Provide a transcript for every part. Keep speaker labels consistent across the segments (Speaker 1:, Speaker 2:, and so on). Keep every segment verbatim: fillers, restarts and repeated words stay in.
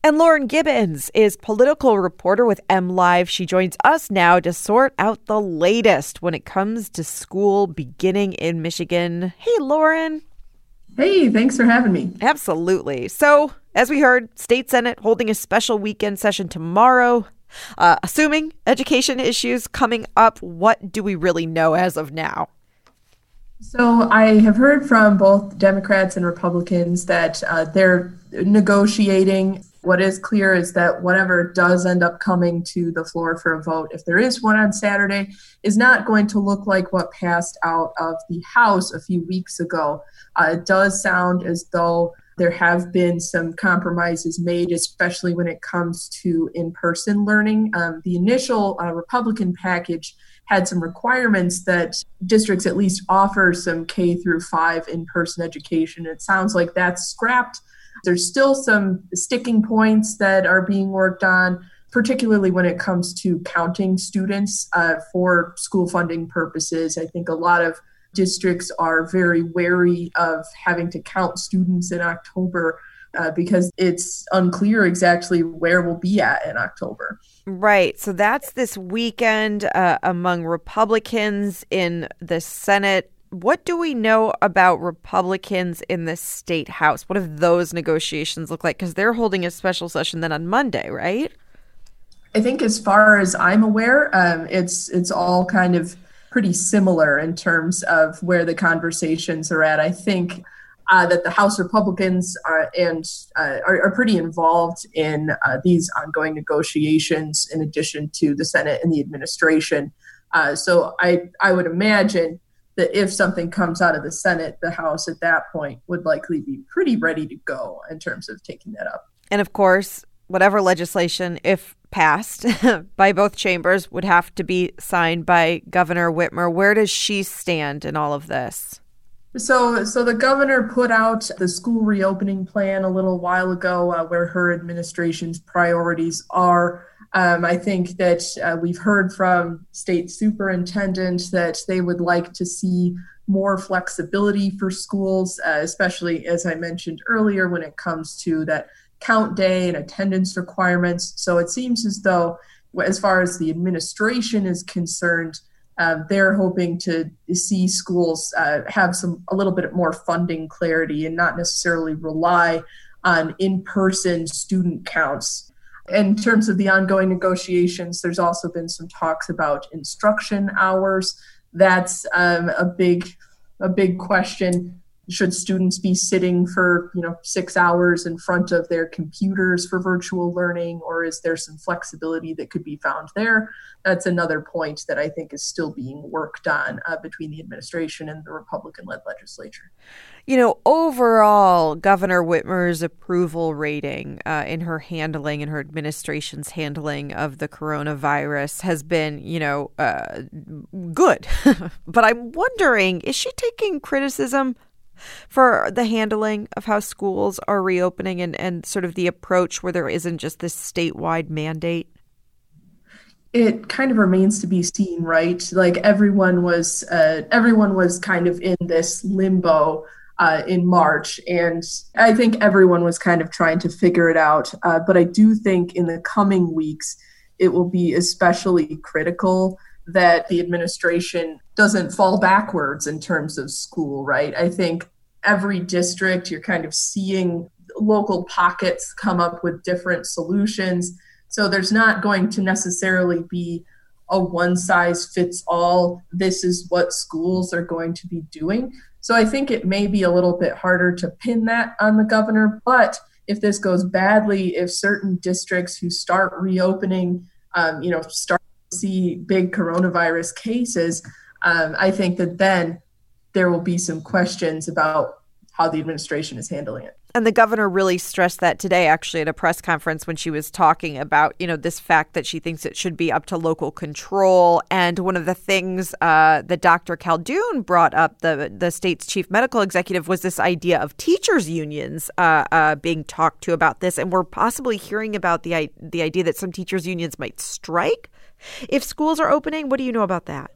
Speaker 1: And Lauren Gibbons is political reporter with MLive. She joins us now to sort out the latest when it comes to school beginning in Michigan. Hey, Lauren.
Speaker 2: Hey, thanks for having me.
Speaker 1: Absolutely. So, as we heard, State Senate holding a special weekend session tomorrow. Uh, assuming education issues coming up, what do we really know as of now?
Speaker 2: So I have heard from both Democrats and Republicans that uh, they're negotiating. What is clear is that whatever does end up coming to the floor for a vote, if there is one on Saturday, is not going to look like what passed out of the House a few weeks ago. Uh, it does sound as though there have been some compromises made, especially when it comes to in-person learning. Um, the initial uh, Republican package had some requirements that districts at least offer some K through five in-person education. It sounds like that's scrapped. There's still some sticking points that are being worked on, particularly when it comes to counting students uh, for school funding purposes. I think a lot of districts are very wary of having to count students in October uh, because it's unclear exactly where we'll be at in October.
Speaker 1: Right. So that's this weekend uh, among Republicans in the Senate. What do we know about Republicans in the state House? What do those negotiations look like? Because they're holding a special session then on Monday, right?
Speaker 2: I think as far as I'm aware, um, it's it's all kind of pretty similar in terms of where the conversations are at. I think uh, that the House Republicans are and uh, are, are pretty involved in uh, these ongoing negotiations in addition to the Senate and the administration. Uh, so I I would imagine that if something comes out of the Senate, the House at that point would likely be pretty ready to go in terms of taking that up.
Speaker 1: And of course, whatever legislation, if passed by both chambers, would have to be signed by Governor Whitmer. Where does she stand in all of this?
Speaker 2: So, so the governor put out the school reopening plan a little while ago, uh, where her administration's priorities are. Um, I think that uh, we've heard from state superintendents that they would like to see more flexibility for schools, uh, especially, as I mentioned earlier, when it comes to that count day and attendance requirements. So it seems as though, as far as the administration is concerned, uh, they're hoping to see schools uh, have some a little bit more funding clarity and not necessarily rely on in-person student counts. In terms of the ongoing negotiations, there's also been some talks about instruction hours. That's um, a big, a big question. Should students be sitting for, you know, six hours in front of their computers for virtual learning, or is there some flexibility that could be found there? That's another point that I think is still being worked on uh, between the administration and the Republican-led legislature.
Speaker 1: You know, overall, Governor Whitmer's approval rating uh, in her handling and her administration's handling of the coronavirus has been, you know, uh, good. But I'm wondering, is she taking criticism for the handling of how schools are reopening and, and sort of the approach where there isn't just this statewide mandate?
Speaker 2: It kind of remains to be seen, right? Like everyone was, uh, everyone was kind of in this limbo uh, in March, and I think everyone was kind of trying to figure it out. Uh, but I do think in the coming weeks, it will be especially critical that the administration doesn't fall backwards in terms of school, right? I think every district, you're kind of seeing local pockets come up with different solutions. So there's not going to necessarily be a one-size-fits-all, this is what schools are going to be doing. So I think it may be a little bit harder to pin that on the governor. But if this goes badly, if certain districts who start reopening, um, you know, start see big coronavirus cases, um, I think that then there will be some questions about how the administration is handling it.
Speaker 1: And the governor really stressed that today, actually, at a press conference when she was talking about, you know, this fact that she thinks it should be up to local control. And one of the things uh, that Doctor Khaldoun brought up, the the state's chief medical executive, was this idea of teachers' unions uh, uh, being talked to about this. And we're possibly hearing about the the idea that some teachers' unions might strike if schools are opening. What do you know about that?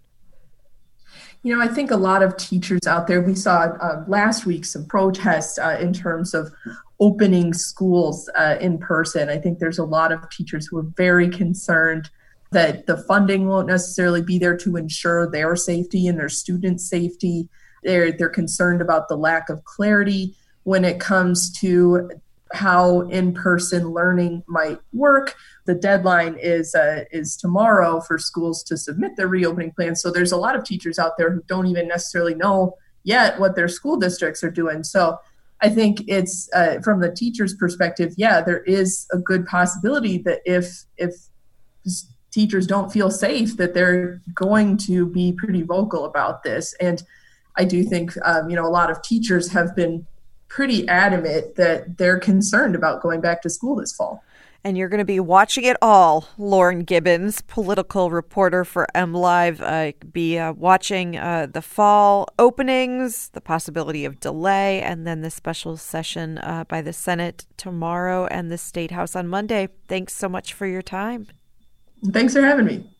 Speaker 2: You know, I think a lot of teachers out there, we saw uh, last week some protests uh, in terms of opening schools uh, in person. I think there's a lot of teachers who are very concerned that the funding won't necessarily be there to ensure their safety and their students' safety. They're, they're concerned about the lack of clarity when it comes to how in-person learning might work. The deadline is uh, is tomorrow for schools to submit their reopening plans. So there's a lot of teachers out there who don't even necessarily know yet what their school districts are doing. So I think it's uh, from the teacher's perspective, yeah, there is a good possibility that if if teachers don't feel safe, that they're going to be pretty vocal about this. And I do think, um, you know, a lot of teachers have been pretty adamant that they're concerned about going back to school this fall.
Speaker 1: And you're going to be watching it all. Lauren Gibbons, political reporter for MLive, uh, be uh, watching uh, the fall openings, the possibility of delay, and then the special session uh, by the Senate tomorrow and the State House on Monday. Thanks so much for your time.
Speaker 2: Thanks for having me.